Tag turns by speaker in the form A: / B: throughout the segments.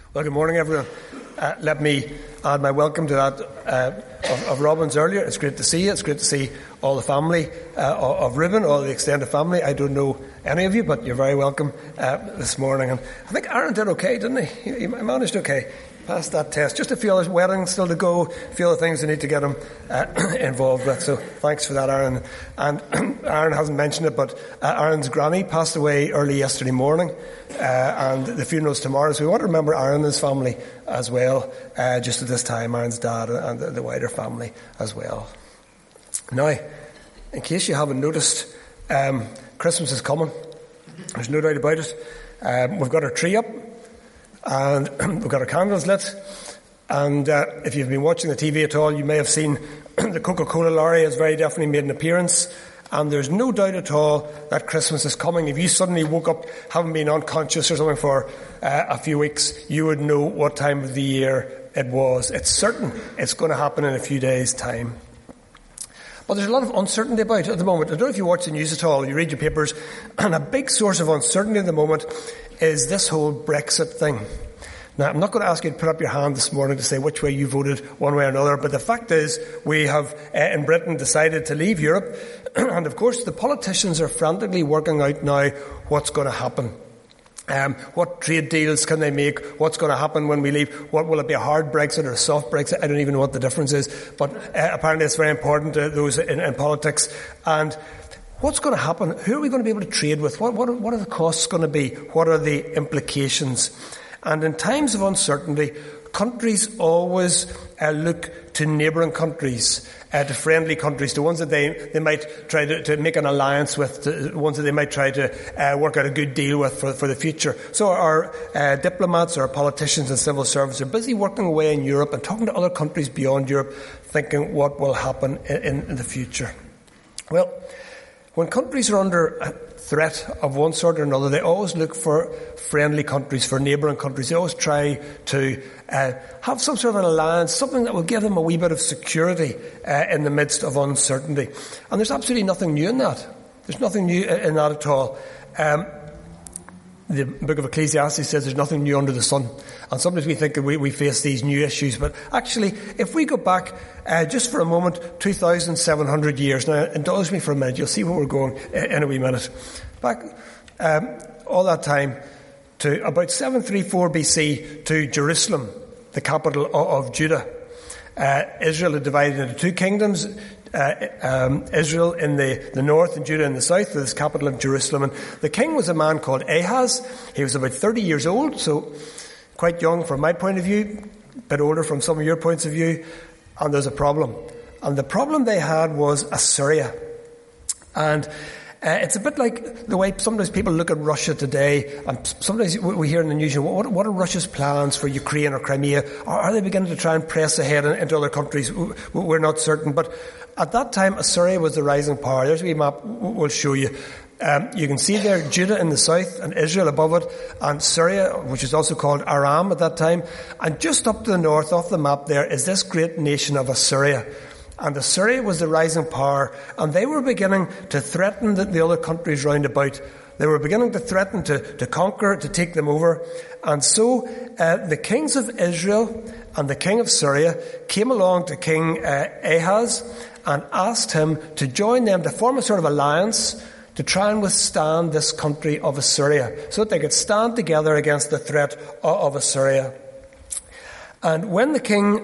A: Well, good morning, everyone. Let me add my welcome to that of Robin's earlier. It's great to see you. It's great to see all the family of Reuben, all the extended family. I don't know any of you, but you're very welcome this morning. And I think Aaron did okay, didn't he? He managed okay. Passed that test. Just a few other weddings still to go, a few other things we need to get him involved with. So thanks for that, Aaron. And Aaron hasn't mentioned it, but Aaron's granny passed away early yesterday morning, and the funeral's tomorrow. So we want to remember Aaron and his family as well, just at this time, Aaron's dad and the wider family as well. Now, in case you haven't noticed, Christmas is coming. There's no doubt about it. We've got our tree up. And we've got our candles lit. And if you've been watching the TV at all, you may have seen the Coca-Cola lorry has very definitely made an appearance. And there's no doubt at all that Christmas is coming. If you suddenly woke up, having been unconscious or something for a few weeks, you would know what time of the year it was. It's certain it's going to happen in a few days' time. But there's a lot of uncertainty about it at the moment. I don't know if you watch the news at all, you read your papers, and a big source of uncertainty at the moment is this whole Brexit thing. Now, I'm not going to ask you to put up your hand this morning to say which way you voted one way or another, but the fact is we have, in Britain, decided to leave Europe, and of course the politicians are frantically working out now what's going to happen. What trade deals can they make? What's going to happen when we leave? What will it be, a hard Brexit or a soft Brexit? I don't even know what the difference is, but apparently it's very important to those in politics. And what's going to happen? Who are we going to be able to trade with? What are the costs going to be? What are the implications? And in times of uncertainty, countries always look to neighbouring countries, to friendly countries, to ones that they might try to make an alliance with, the ones that they might try to work out a good deal with for the future. So our diplomats, our politicians and civil servants are busy working away in Europe and talking to other countries beyond Europe, thinking what will happen in the future. Well, when countries are under threat of one sort or another, they always look for friendly countries, for neighbouring countries. They always try to have some sort of an alliance, something that will give them a wee bit of security in the midst of uncertainty. And there's absolutely nothing new in that. There's nothing new in that at all. The book of Ecclesiastes says there's nothing new under the sun. And sometimes we think that we face these new issues. But actually, if we go back just for a moment, 2,700 years. Now, indulge me for a minute. You'll see where we're going in a wee minute. Back all that time to about 734 BC to Jerusalem, the capital of Judah. Israel had divided into two kingdoms. Israel in the north and Judah in the south, this capital of Jerusalem. And the king was a man called Ahaz. He was about 30 years old, so quite young from my point of view, a bit older from some of your points of view. And there's a problem. And the problem they had was Assyria. And it's a bit like the way sometimes people look at Russia today, and sometimes we hear in the news, what are Russia's plans for Ukraine or Crimea? Are they beginning to try and press ahead into other countries? We're not certain. But at that time, Assyria was the rising power. There's a wee map we'll show you. You can see there Judah in the south and Israel above it, and Syria, which is also called Aram at that time. And just up to the north off the map there is this great nation of Assyria. And Assyria was the rising power, and they were beginning to threaten the other countries round about. They were beginning to threaten to conquer, to take them over. And so the kings of Israel and the king of Syria came along to King Ahaz and asked him to join them, to form a sort of alliance to try and withstand this country of Assyria, so that they could stand together against the threat of Assyria. And when the king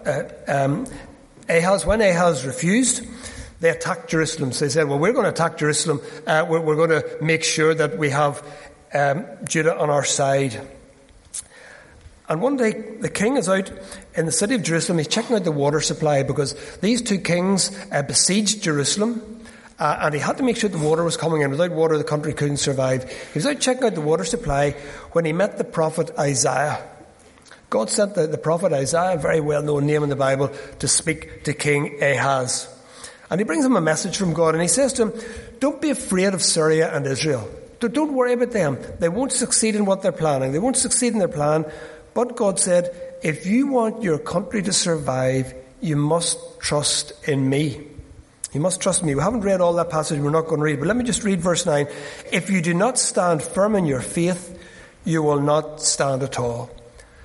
A: Ahaz refused, they attacked Jerusalem. So they said, well, we're going to attack Jerusalem. We're going to make sure that we have Judah on our side. And one day, the king is out in the city of Jerusalem. He's checking out the water supply because these two kings besieged Jerusalem. And he had to make sure the water was coming in. Without water, the country couldn't survive. He was out checking out the water supply when he met the prophet Isaiah. God sent the prophet Isaiah, a very well-known name in the Bible, to speak to King Ahaz. And he brings him a message from God, and he says to him, don't be afraid of Syria and Israel. Don't worry about them. They won't succeed in what they're planning. They won't succeed in their plan. But God said, if you want your country to survive, you must trust in me. You must trust me. We haven't read all that passage. We're not going to read. But let me just read verse 9. If you do not stand firm in your faith, you will not stand at all.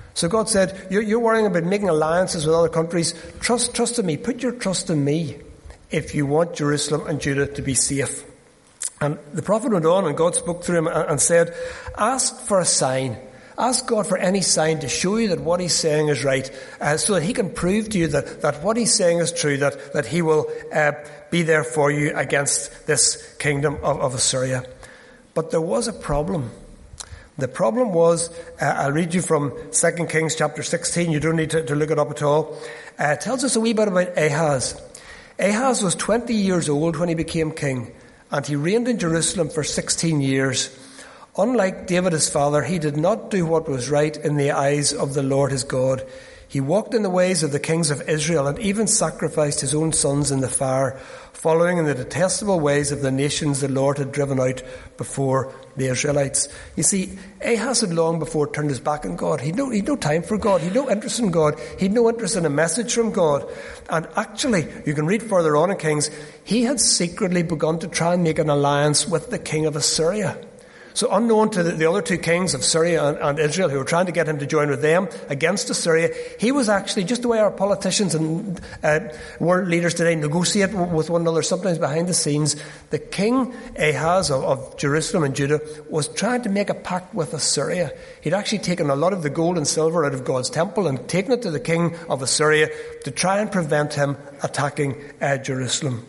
A: So God said, you're worrying about making alliances with other countries. Trust in me. Put your trust in me if you want Jerusalem and Judah to be safe. And the prophet went on, and God spoke through him and said, ask for a sign. Ask God for any sign to show you that what he's saying is right, so that he can prove to you that what he's saying is true, that he will be there for you against this kingdom of Assyria. But there was a problem. The problem was, I'll read you from 2 Kings chapter 16. You don't need to look it up at all. It tells us a wee bit about Ahaz. Ahaz was 20 years old when he became king, and he reigned in Jerusalem for 16 years. Unlike David his father, he did not do what was right in the eyes of the Lord his God. He walked in the ways of the kings of Israel and even sacrificed his own sons in the fire, following in the detestable ways of the nations the Lord had driven out before the Israelites. You see, Ahaz had long before turned his back on God. He'd no time for God. He'd no interest in God. He'd no interest in a message from God. And actually, you can read further on in Kings, he had secretly begun to try and make an alliance with the king of Assyria. So unknown to the other two kings of Syria and Israel who were trying to get him to join with them against Assyria, he was actually, just the way our politicians and world leaders today negotiate with one another, sometimes behind the scenes, the king Ahaz of Jerusalem and Judah was trying to make a pact with Assyria. He'd actually taken a lot of the gold and silver out of God's temple and taken it to the king of Assyria to try and prevent him attacking Jerusalem.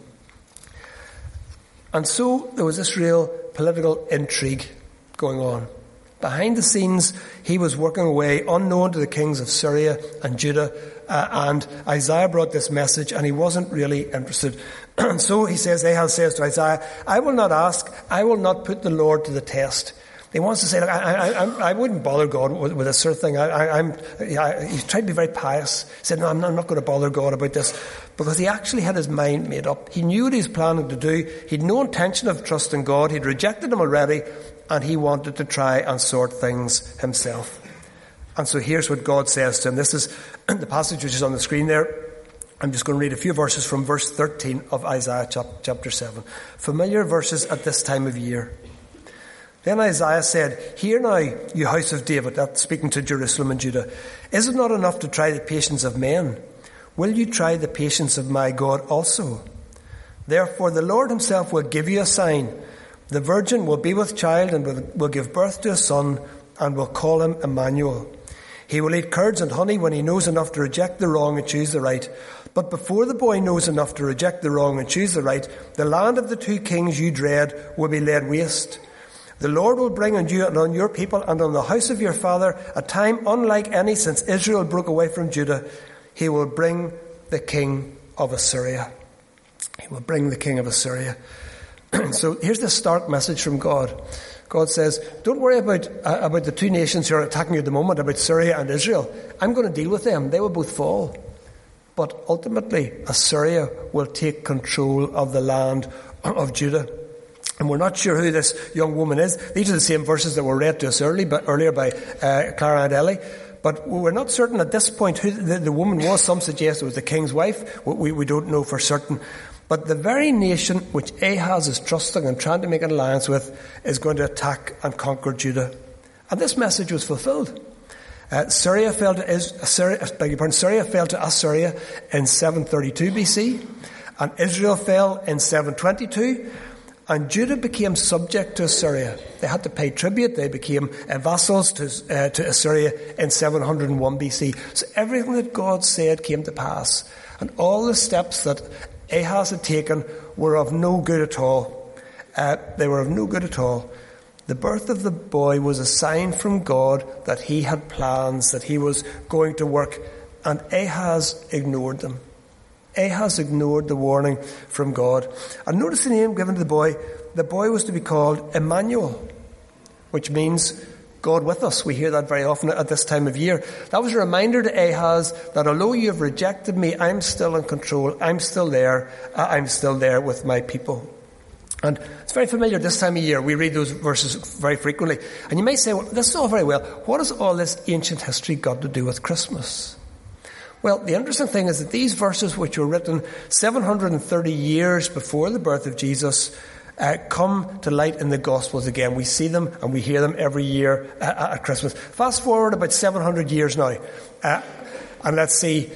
A: And so there was this real political intrigue going on. Behind the scenes, he was working away unknown to the kings of Syria and Judah, and Isaiah brought this message, and he wasn't really interested. So he says, Ahaz says to Isaiah, I will not ask, I will not put the Lord to the test. He wants to say, look, I wouldn't bother God with this sort of thing. He's tried to be very pious. He said, no, I'm not going to bother God about this. Because he actually had his mind made up. He knew what he was planning to do. He'd no intention of trusting God. He'd rejected him already. And he wanted to try and sort things himself. And so here's what God says to him. This is the passage which is on the screen there. I'm just going to read a few verses from verse 13 of Isaiah chapter 7. Familiar verses at this time of year. Then Isaiah said, hear now, you house of David, that's speaking to Jerusalem and Judah, is it not enough to try the patience of men? Will you try the patience of my God also? Therefore the Lord himself will give you a sign. The virgin will be with child and will give birth to a son and will call him Emmanuel. He will eat curds and honey when he knows enough to reject the wrong and choose the right. But before the boy knows enough to reject the wrong and choose the right, the land of the two kings you dread will be laid waste. The Lord will bring on you and on your people and on the house of your father a time unlike any since Israel broke away from Judah. He will bring the king of Assyria. He will bring the king of Assyria. So here's the stark message from God. God says, don't worry about the two nations who are attacking you at the moment, about Syria and Israel. I'm going to deal with them. They will both fall. But ultimately, Assyria will take control of the land of Judah. And we're not sure who this young woman is. These are the same verses that were read to us earlier by Clara and Ellie. But we're not certain at this point who the woman was. Some suggest it was the king's wife. We don't know for certain. But the very nation which Ahaz is trusting and trying to make an alliance with is going to attack and conquer Judah. And this message was fulfilled. Syria fell to Assyria in 732 BC. And Israel fell in 722. And Judah became subject to Assyria. They had to pay tribute. They became vassals to Assyria in 701 BC. So everything that God said came to pass. And all the steps that Ahaz had taken were of no good at all. They were of no good at all. The birth of the boy was a sign from God that he had plans, that he was going to work. And Ahaz ignored them. Ahaz ignored the warning from God. And notice the name given to the boy. The boy was to be called Emmanuel, which means God with us. We hear that very often at this time of year. That was a reminder to Ahaz that although you have rejected me, I'm still in control. I'm still there. I'm still there with my people. And it's very familiar this time of year. We read those verses very frequently. And you may say, well, this is all very well. What has all this ancient history got to do with Christmas? Well, the interesting thing is that these verses, which were written 730 years before the birth of Jesus, come to light in the Gospels again. We see them and we hear them every year at Christmas. Fast forward about 700 years now, and let's see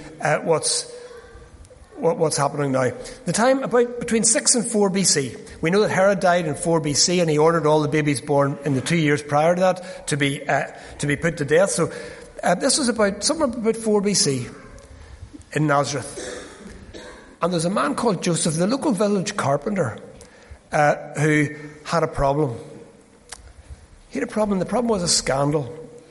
A: what's happening now. The time about between 6 and 4 BC. We know that Herod died in 4 BC, and he ordered all the babies born in the 2 years prior to that to be put to death. So this was somewhere about 4 BC in Nazareth. And there's a man called Joseph, the local village carpenter, who had a problem. He had a problem. The problem was a scandal.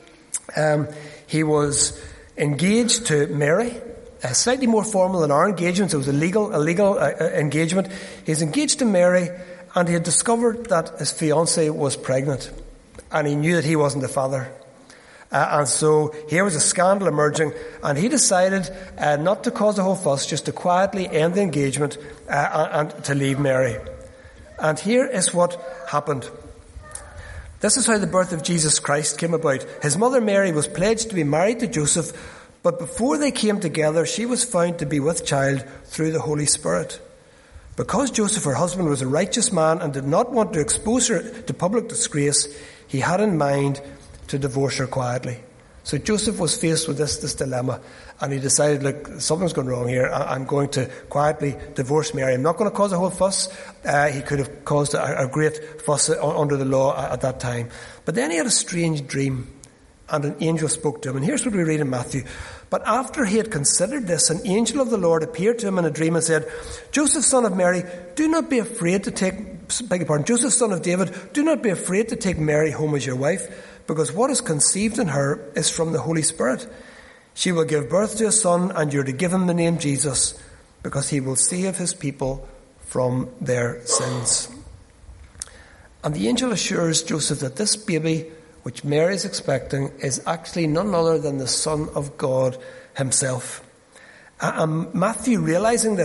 A: He was engaged to Mary, slightly more formal than our engagement. So it was a legal engagement. He's engaged to Mary, and he had discovered that his fiancée was pregnant, and he knew that he wasn't the father. And so here was a scandal emerging, and he decided not to cause a whole fuss, just to quietly end the engagement and to leave Mary. And here is what happened. This is how the birth of Jesus Christ came about. His mother Mary was pledged to be married to Joseph, but before they came together, she was found to be with child through the Holy Spirit. Because Joseph, her husband, was a righteous man and did not want to expose her to public disgrace, he had in mind to divorce her quietly. So Joseph was faced with this dilemma, and he decided, look, something's gone wrong here. I'm going to quietly divorce Mary. I'm not going to cause a whole fuss. He could have caused a great fuss under the law at that time. But then he had a strange dream, and an angel spoke to him. And here's what we read in Matthew. But after he had considered this, an angel of the Lord appeared to him in a dream and said, Joseph, son of Mary, do not be afraid to take, Joseph, son of David, do not be afraid to take Mary home as your wife, because what is conceived in her is from the Holy Spirit. She will give birth to a son, and you're to give him the name Jesus, because he will save his people from their sins. And the angel assures Joseph that this baby, which Mary is expecting, is actually none other than the Son of God himself. And Matthew realizes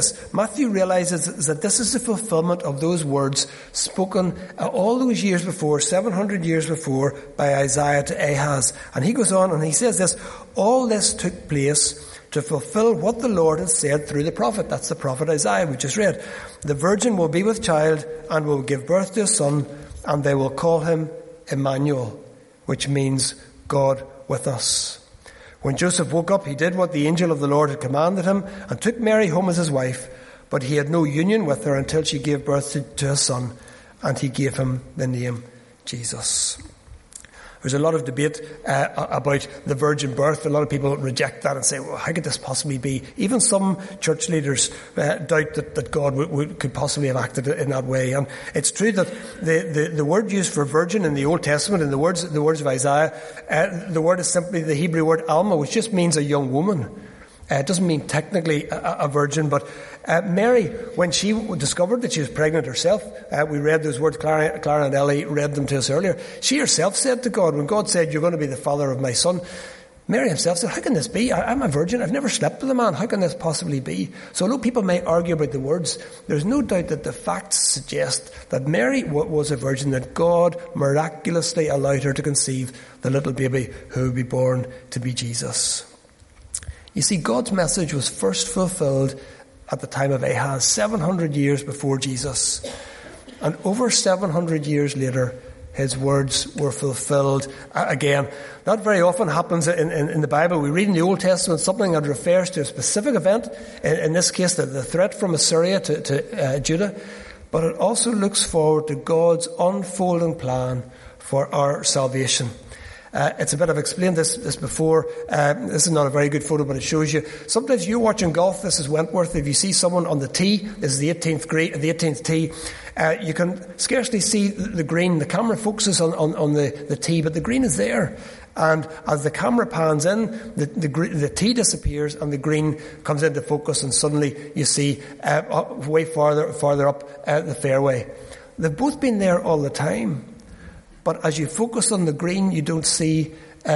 A: that this is the fulfillment of those words spoken all those years before, 700 years before, by Isaiah to Ahaz. And he goes on and he says this, all this took place to fulfill what the Lord had said through the prophet. That's the prophet Isaiah we just read. The virgin will be with child and will give birth to a son, and they will call him Emmanuel, which means God with us. When Joseph woke up, he did what the angel of the Lord had commanded him and took Mary home as his wife, but he had no union with her until she gave birth to a son, and he gave him the name Jesus. There's a lot of debate about the virgin birth. A lot of people reject that and say, well, how could this possibly be? Even some church leaders doubt that God could possibly have acted in that way. And it's true that the word used for virgin in the Old Testament, in the words of Isaiah, the word is simply the Hebrew word alma, which just means a young woman. It doesn't mean technically a virgin, but Mary, when she discovered that she was pregnant herself, we read those words, Clara and Ellie read them to us earlier. She herself said to God, when God said, you're going to be the father of my son, Mary herself said, how can this be? I'm a virgin. I've never slept with a man. How can this possibly be? So although people may argue about the words, there's no doubt that the facts suggest that Mary was a virgin, that God miraculously allowed her to conceive the little baby who would be born to be Jesus. You see, God's message was first fulfilled at the time of Ahaz, 700 years before Jesus. And over 700 years later, his words were fulfilled again. That very often happens in the Bible. We read in the Old Testament something that refers to a specific event, in this case the threat from Assyria to Judah, but it also looks forward to God's unfolding plan for our salvation. It's a bit, I've explained this before. This is not a very good photo, but it shows you. Sometimes you're watching golf. This is Wentworth. If you see someone on the tee, this is the 18th tee. You can scarcely see the green. The camera focuses on the tee, but the green is there. And as the camera pans in, the tee disappears and the green comes into focus, and suddenly you see way farther up the fairway. They've both been there all the time. But as you focus on the green, you don't see,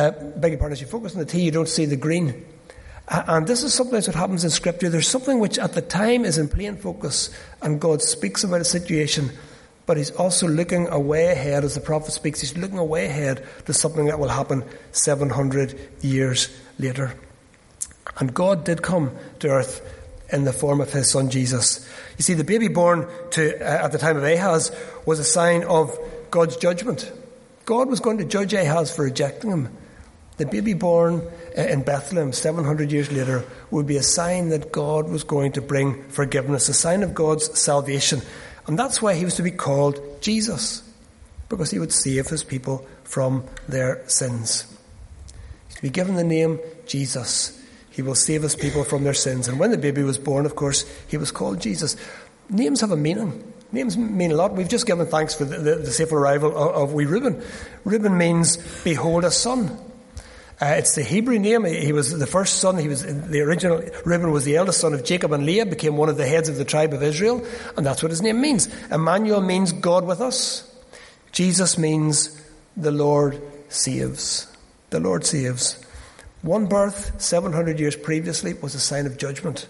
A: as you focus on the tee, you don't see the green. And this is sometimes what happens in Scripture. There's something which at the time is in plain focus, and God speaks about a situation, but he's also looking away ahead. As the prophet speaks, he's looking away ahead to something that will happen 700 years later. And God did come to earth in the form of his son Jesus. You see, the baby born at the time of Ahaz was a sign of God's judgment. God was going to judge Ahaz for rejecting him. The baby born in Bethlehem 700 years later would be a sign that God was going to bring forgiveness, a sign of God's salvation. And that's why he was to be called Jesus, because he would save his people from their sins. He's to be given the name Jesus. He will save his people from their sins. And when the baby was born, of course, he was called Jesus. Names have a meaning. Names mean a lot. We've just given thanks for the safe arrival of wee Reuben. Reuben means, behold, a son. It's the Hebrew name. He was the first son. He was the original. Reuben was the eldest son of Jacob and Leah, became one of the heads of the tribe of Israel, and that's what his name means. Emmanuel means God with us. Jesus means the Lord saves. The Lord saves. One birth 700 years previously was a sign of judgment.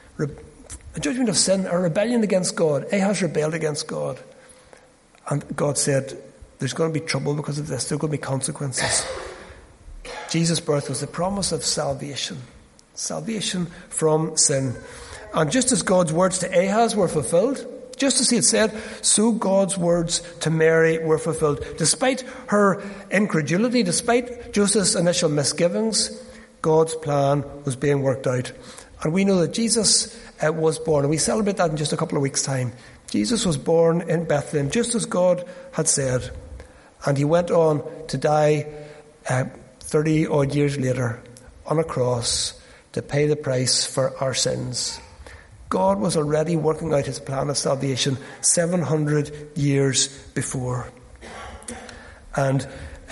A: A judgment of sin, a rebellion against God. Ahaz rebelled against God. And God said, there's going to be trouble because of this. There are going to be consequences. Jesus' birth was the promise of salvation. Salvation from sin. And just as God's words to Ahaz were fulfilled, just as he had said, so God's words to Mary were fulfilled. Despite her incredulity, despite Joseph's initial misgivings, God's plan was being worked out. And we know that Jesus was born, and we celebrate that in just a couple of weeks' time. Jesus was born in Bethlehem, just as God had said. And he went on to die 30-odd years later on a cross to pay the price for our sins. God was already working out his plan of salvation 700 years before. And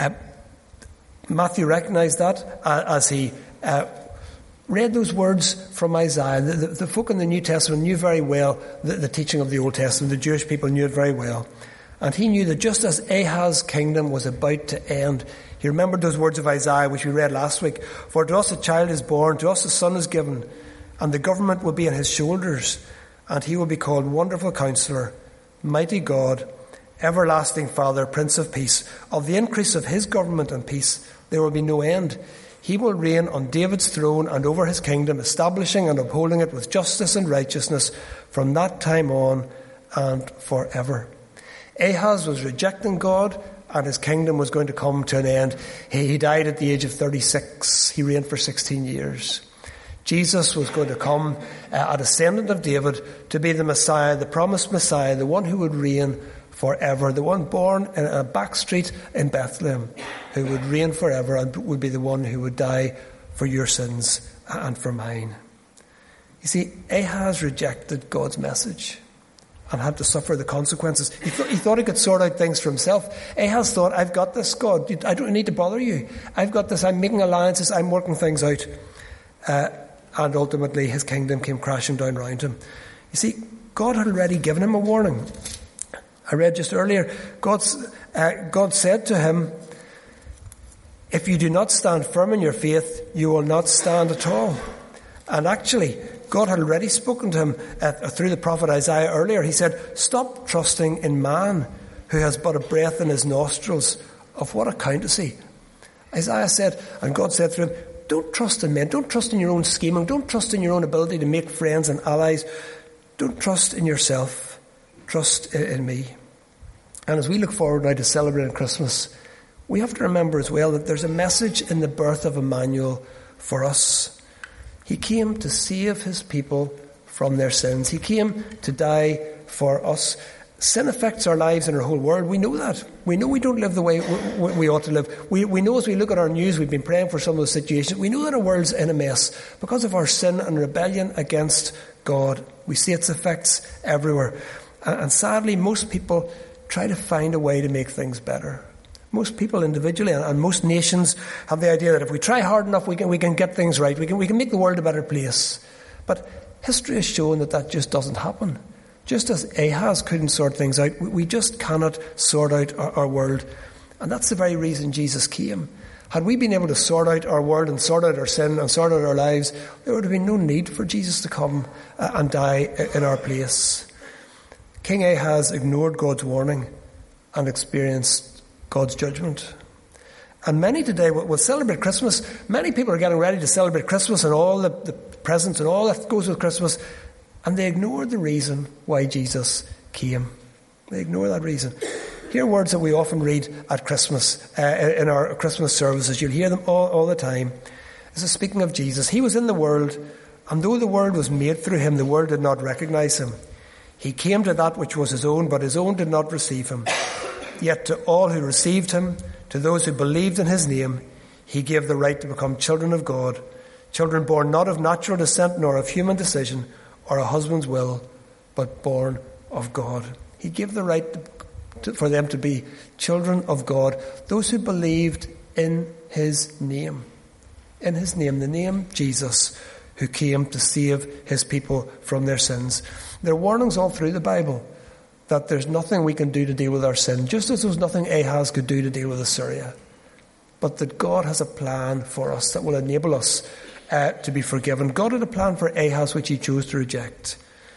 A: Matthew recognized that as he read those words from Isaiah. The folk in the New Testament knew very well the teaching of the Old Testament. The Jewish people knew it very well. And he knew that just as Ahaz's kingdom was about to end, he remembered those words of Isaiah, which we read last week. For to us a child is born, to us a son is given, and the government will be on his shoulders, and he will be called Wonderful Counselor, Mighty God, Everlasting Father, Prince of Peace. Of the increase of his government and peace there will be no end. He will reign on David's throne and over his kingdom, establishing and upholding it with justice and righteousness from that time on and forever. Ahaz was rejecting God, and his kingdom was going to come to an end. He died at the age of 36. He reigned for 16 years. Jesus was going to come, a descendant of David, to be the Messiah, the promised Messiah, the one who would reign forever, the one born in a back street in Bethlehem, who would reign forever and would be the one who would die for your sins and for mine. You see, Ahaz rejected God's message and had to suffer the consequences. He thought he could sort out things for himself. Ahaz thought, I've got this, God. I don't need to bother you. I've got this. I'm making alliances. I'm working things out. And ultimately his kingdom came crashing down around him. You see, God had already given him a warning. I read just earlier, God said to him, if you do not stand firm in your faith, you will not stand at all. And actually, God had already spoken to him through the prophet Isaiah earlier. He said, stop trusting in man who has but a breath in his nostrils. Of what account is he? Isaiah said, and God said through him, don't trust in men. Don't trust in your own scheming. Don't trust in your own ability to make friends and allies. Don't trust in yourself. Trust in me. And as we look forward now to celebrating Christmas, we have to remember as well that there's a message in the birth of Emmanuel for us. He came to save his people from their sins. He came to die for us. Sin affects our lives and our whole world. We know that. We know we don't live the way we ought to live. We know as we look at our news, we've been praying for some of those situations. We know that our world's in a mess because of our sin and rebellion against God. We see its effects everywhere. And sadly, most people try to find a way to make things better. Most people individually and most nations have the idea that if we try hard enough, we can get things right. We can make the world a better place. But history has shown that just doesn't happen. Just as Ahaz couldn't sort things out, we just cannot sort out our world. And that's the very reason Jesus came. Had we been able to sort out our world and sort out our sin and sort out our lives, there would have been no need for Jesus to come and die in our place. King Ahaz ignored God's warning and experienced God's judgment. And many today will celebrate Christmas. Many people are getting ready to celebrate Christmas and all the presents and all that goes with Christmas. And they ignore the reason why Jesus came. They ignore that reason. Here are words that we often read at Christmas, in our Christmas services. You'll hear them all the time. This is speaking of Jesus. He was in the world, and though the world was made through him, the world did not recognize him. He came to that which was his own, but his own did not receive him. Yet to all who received him, to those who believed in his name, he gave the right to become children of God, children born not of natural descent nor of human decision or a husband's will, but born of God. He gave the right for them to be children of God, those who believed in his name. In his name, the name Jesus, who came to save his people from their sins. There are warnings all through the Bible that there's nothing we can do to deal with our sin, just as there was nothing Ahaz could do to deal with Assyria. But that God has a plan for us that will enable us to be forgiven. God had a plan for Ahaz which he chose to reject.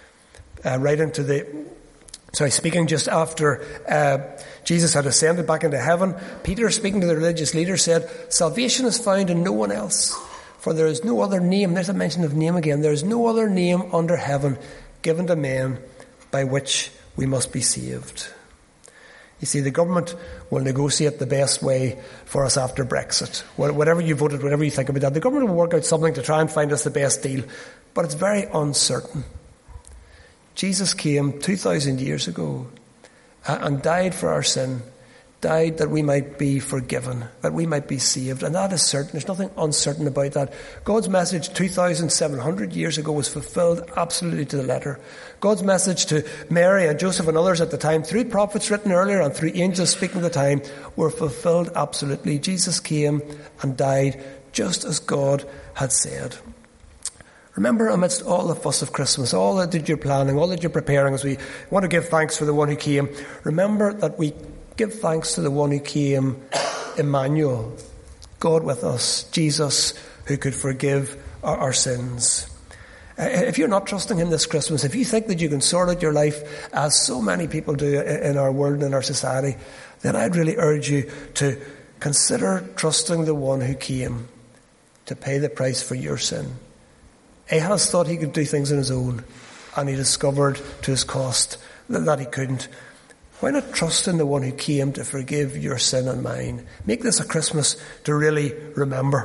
A: Speaking just after Jesus had ascended back into heaven, Peter, speaking to the religious leaders, said, "Salvation is found in no one else, for there is no other name," there's a mention of name again, "there is no other name under heaven given to men by which we must be saved." You see, the government will negotiate the best way for us after Brexit. Whatever you voted, whatever you think about that, the government will work out something to try and find us the best deal, but it's very uncertain. Jesus came 2,000 years ago and died for our sin, died that we might be forgiven, that we might be saved. And that is certain. There's nothing uncertain about that. God's message 2,700 years ago was fulfilled absolutely to the letter. God's message to Mary and Joseph and others at the time, through prophets written earlier and through angels speaking at the time, were fulfilled absolutely. Jesus came and died just as God had said. Remember, amidst all the fuss of Christmas, all that you're planning, all that you're preparing, as we want to give thanks for the one who came, remember that we give thanks to the one who came, Emmanuel, God with us, Jesus, who could forgive our sins. If you're not trusting him this Christmas, if you think that you can sort out your life, as so many people do in our world and in our society, then I'd really urge you to consider trusting the one who came to pay the price for your sin. Ahaz thought he could do things on his own, and he discovered to his cost that he couldn't. Why not trust in the one who came to forgive your sin and mine? Make this a Christmas to really remember.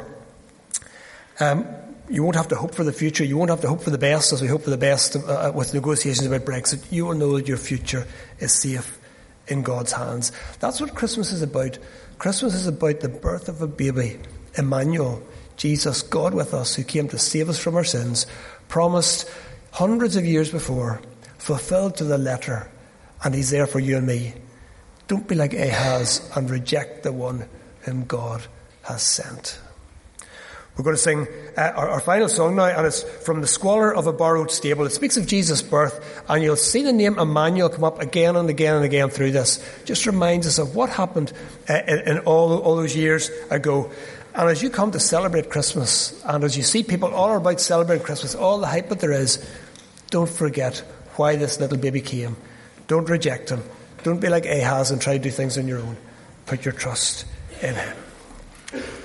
A: You won't have to hope for the future. You won't have to hope for the best as we hope for the best with negotiations about Brexit. You will know that your future is safe in God's hands. That's what Christmas is about. Christmas is about the birth of a baby, Emmanuel, Jesus, God with us, who came to save us from our sins, promised hundreds of years before, fulfilled to the letter, and he's there for you and me. Don't be like Ahaz and reject the one whom God has sent. We're going to sing our final song now, and it's from The Squalor of a Borrowed Stable. It speaks of Jesus' birth, and you'll see the name Emmanuel come up again and again and again through this. Just reminds us of what happened in all those years ago. And as you come to celebrate Christmas, and as you see people all about celebrating Christmas, all the hype that there is, don't forget why this little baby came. Don't reject him. Don't be like Ahaz and try to do things on your own. Put your trust in him.